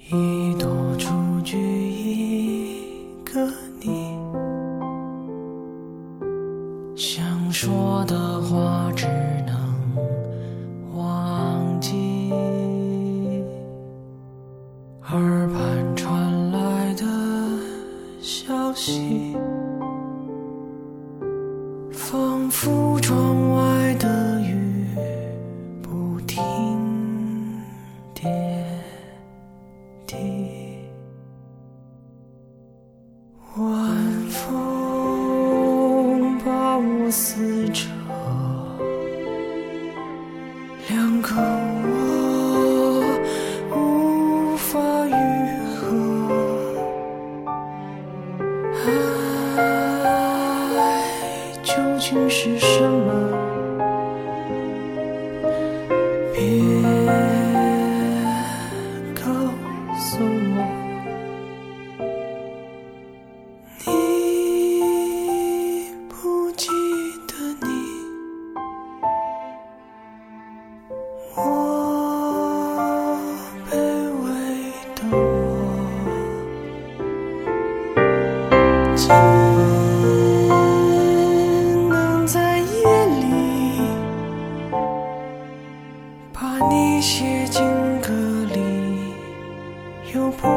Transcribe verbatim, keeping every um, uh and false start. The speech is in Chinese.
一朵雏菊一个你，想说的话只能忘记，耳畔传来的消息，仿佛窗外的雨不停跌滴，晚风把我撕扯，两个我无法愈合，爱究竟是什么？别告诉我，你不记得你，我卑微的我，只能在夜里把你写进歌里，又不